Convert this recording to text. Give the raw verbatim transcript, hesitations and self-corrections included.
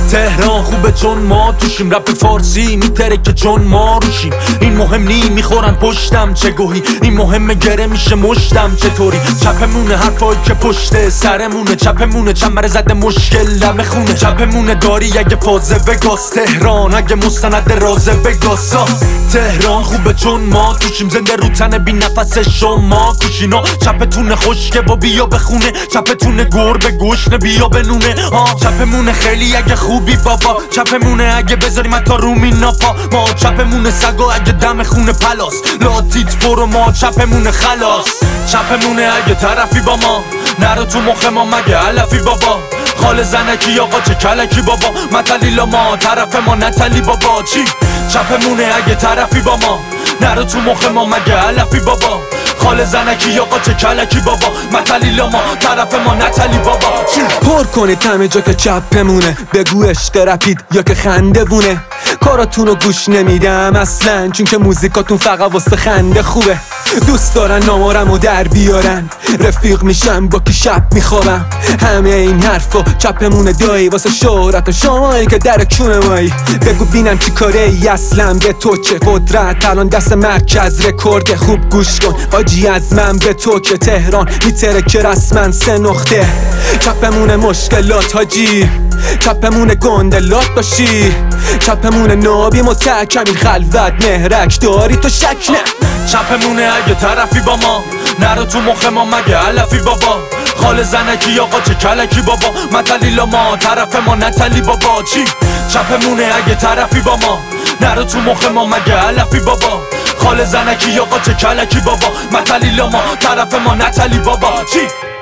تهران خوبه چون ما توشیم، رپ فارسی میتره که چون ما روشیم. این مهم نی میخورن پشتم چه گوهی، این مهمه گره میشه مشتم چطوری. چپمونه حرفایی که پشت سرمونه، چپمونه چنبر زده مشکل لمه خونه. چپمونه داری اگه فازه بگاس، تهران اگه مستند رازه بگاسا. تهران خوبه چون ما توشیم، زنده رو تن بی نفس شما کوشینا. چپتونه خشکه و بیا بخونه، چپتونه گربه گشنه بیا بنونه. ها چپمونه خیلی اگه خوبی بابا، چپمونه اگه بذاریم حتی رومی ناپا. ما چپمونه سگا اگه دم خونه پلاس، لاتیت برو ما چپمونه خلاص. چپمونه اگه طرفی با ما، نرو تو مخ ما مگه علفی بابا. خال زنکی آقا چه کلکی بابا، متلیلا ما طرف ما نتلی بابا. چی؟ چپمونه اگه طرفی با ما، نرو تو مخ ما مگه علفی بابا. خال زنکی آقا چه کلکی بابا، متلیلا ما طرف ما نتلی بابا. چی؟ پر کنید همه جا که چپمونه، بگو عشق رپید یا که خنده وونه. کاراتونو گوش نمیدم اصلا، چون که موزیکاتون فقط واسه خنده خوبه. دوست دارن نامارمو در بیارن، رفیق میشم با کی شب میخوابم. همه این حرفا چپمونه دایی، واسه شهرت و شمایی که در کونه مایی. بگو بینم چی کاره ای اصلا، به تو چه قدرت الان دست مرکز رکورد. خوب گوش کن آجی از من به تو که تهران میتره که رسمن سه نقطه. چپمونه مشکلات حاجی، چپمونه گندلات باشی، چپمونه نابی متحکم این خلوت مهرک داری تو شک نه. چپمونه اگه طرفی با ما، نرو تو مخ ما مگه علفی بابا. خال زنکی آقا چه کلکی بابا، متلیلا ما طرف ما نتلی بابا. چی؟ چپمونه اگه طرفی با ما، نرو تو مخ ما مگه علفی بابا. خال زنکی آقا چه کلکی بابا، متلیلا ما طرف ما نتلی بابا. چی؟